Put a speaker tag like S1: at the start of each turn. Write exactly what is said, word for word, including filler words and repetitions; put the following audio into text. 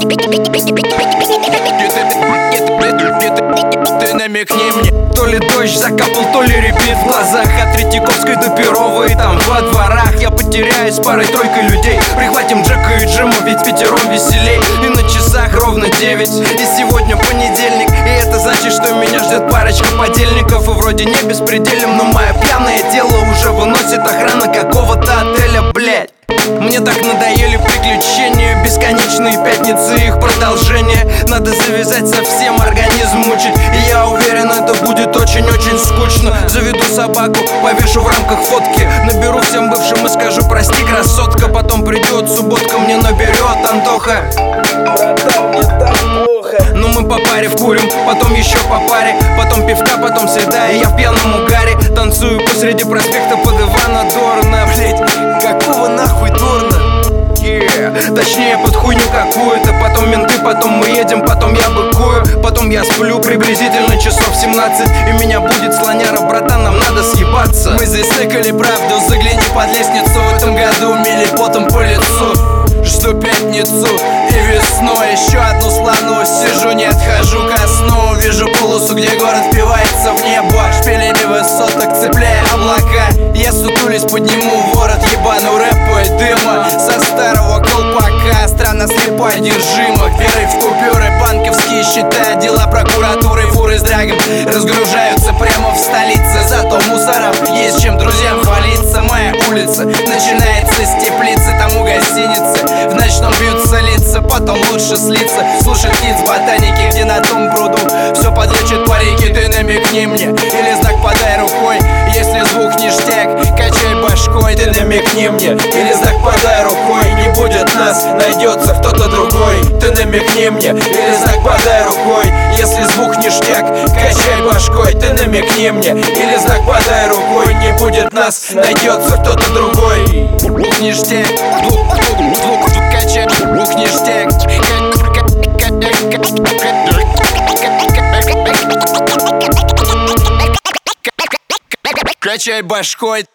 S1: Ты намекни мне. То ли дождь закапал, то ли репит в глазах. От Третьяковской до Перова и там во дворах. Я потеряюсь с парой-тройкой людей. Прихватим Джека и Джима, ведь пятером веселей. И на часах ровно девять. И сегодня понедельник. И это значит, что меня ждет парочка подельников. И вроде не беспределим, но мое пьяное тело уже выносит охрана какого-то отеля, блять. Мне так надоели приключения, бесконечные пятницы, их продолжение. Надо завязать совсем, организм мучить. И я уверен, это будет очень-очень скучно. Заведу собаку, повешу в рамках фотки. Наберу всем бывшим и скажу: прости, красотка. Потом придет субботка, мне наберет Антоха:
S2: братан, мне так плохо.
S1: Ну мы по паре вкурим, потом еще по паре. Потом пивка, потом среда, и я в пьяном угаре. Танцую посреди проспекта под Ивана Дорна. Блять, какого нахуй Дорна? Yeah. Точнее, под хуйню какую-то. Потом менты, потом мы едем, потом я быкую. Потом я сплю приблизительно часов семнадцать. И меня будет слоняра: братан, нам надо съебаться.
S2: Мы здесь сыкали правду, загляни под лестницу. В этом году мили потом по лицу. Жду пятницу и весну, еще одну слону. Сижу, не отхожу ко сну. Вижу полосу, где город впивается в небо. Шпилями высоток, цепляя облака. Я сутулись, подниму ворот, ебану рэпу и дыма со старого колпака. Страна слепа, одержима верой в купюры. Банковские счета, дела прокуратуры. Фуры с драгом разгружаются прямо в столице. Зато мусорам есть чем друзьям хвалиться. Моя улица начинается с теплицы, там у гостиницы. В ночном бьются лица, потом лучше слиться. Слушать птиц ботаники, где на том пруду все подлечит парики. Ты намекни мне, или знак подай рукой. Если звук ништяк, качай башкой. Ты намекни мне, или знак подай рукой. Не будет нас, найдется кто-то другой. Ты намекни мне, или знак подай рукой. Если звук ништяк, качай башкой. Ты намекни мне, или знак подай рукой. Не будет нас, найдется кто-то другой. Звук ништяк, звук, звук, звук, звук, качай, звук ништяк. Качай башкой.